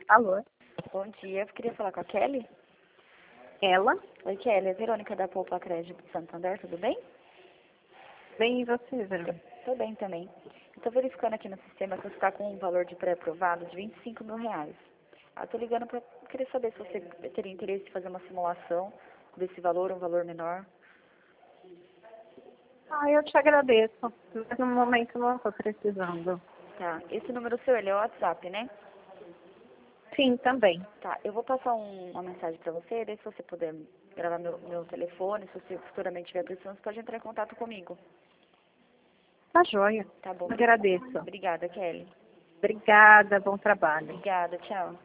Alô? Bom dia, eu queria falar com a Kelly. Ela? Oi, Kelly, é Verônica da Poupa Crédito de Santander, tudo bem? Bem, e você, Verônica? Tô bem também. Eu tô verificando aqui no sistema que você está com um valor de pré-aprovado de R$ 25.000. Tô ligando para querer saber se você teria interesse em fazer uma simulação desse valor, um valor menor. Eu te agradeço. Mas no momento não estou precisando. Tá, esse número seu, ele é o WhatsApp, né? Sim, também. Tá, eu vou passar uma mensagem para você, daí se você puder gravar meu telefone, se você futuramente tiver precisando, você pode entrar em contato comigo. Tá joia. Tá bom? Agradeço. Obrigada, Kelly. Obrigada, bom trabalho. Obrigada, tchau.